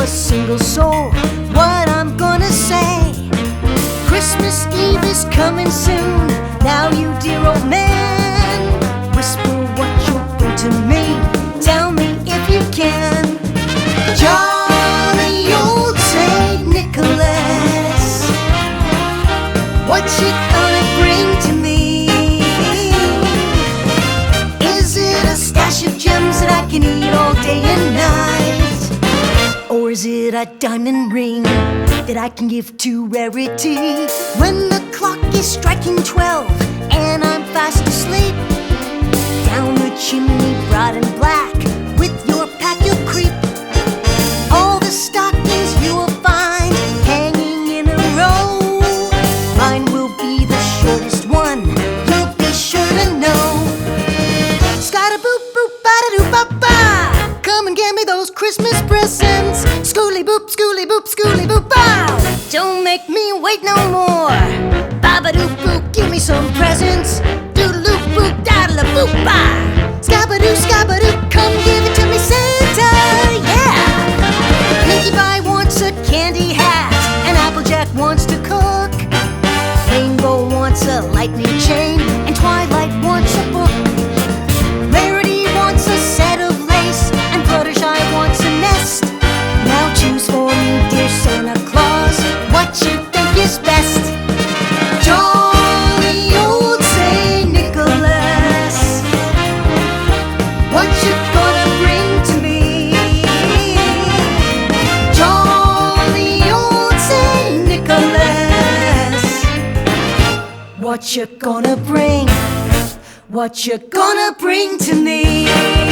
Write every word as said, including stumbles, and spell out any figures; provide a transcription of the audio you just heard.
single soul what I'm gonna say. Christmas Eve is coming soon. Now you dear old man, whisper what you'll bring to me. Tell me if you can. Jolly old Saint Nicholas, what you gonna bring to me? Is it a stash of gems that I can eat all day and night? Or is it a diamond ring that I can give to Rarity? When the clock is striking twelve and I'm fast asleep, down the chimney broad and black with your pack you'll creep. All the stockings you will find hanging in a row. Mine will be the shortest one, you'll be sure to know. Scotta-boop, boop, ba-da-doo-ba-ba, come and give me those Christmas presents. Schooly-boop, schooly-boop, schooly-boop, bow. Don't make me wait no more. Ba-ba-doo-boop, give me some presents. Doodle-loop-boop, daddle-a-boop-ba. Scabba-doo, scabba-doo, come give it to me, Santa, yeah. Pinkie Pie wants a candy hat, and Applejack wants to cook. Rainbow wants a lightning chain, and Twilight wants a book. Rarity wants a set of lace, and Fluttershy wants a nest. Now choose for me, dear Santa Claus, what you think is best. Jolly old Saint Nicholas, what you gonna bring to me? Jolly old Saint Nicholas, what you gonna bring? What you gonna bring to me?